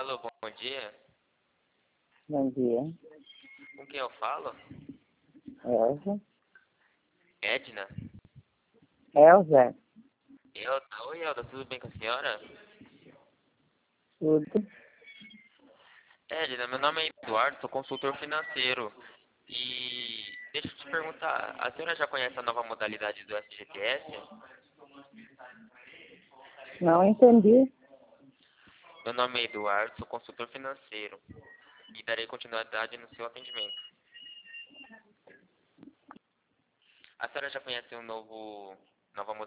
Alô, bom dia. Bom dia. Com quem eu falo? Elza. Edna? Elza, Elda? Oi, Elda, tudo bem com a senhora? tudo. Edna, meu nome é Eduardo, sou consultor financeiro. E deixa eu te perguntar, a senhora já conhece a nova modalidade do FGTS? Não entendi. Meu nome é Eduardo, sou consultor financeiro. E darei continuidade no seu atendimento. A senhora já conhece nova modalidade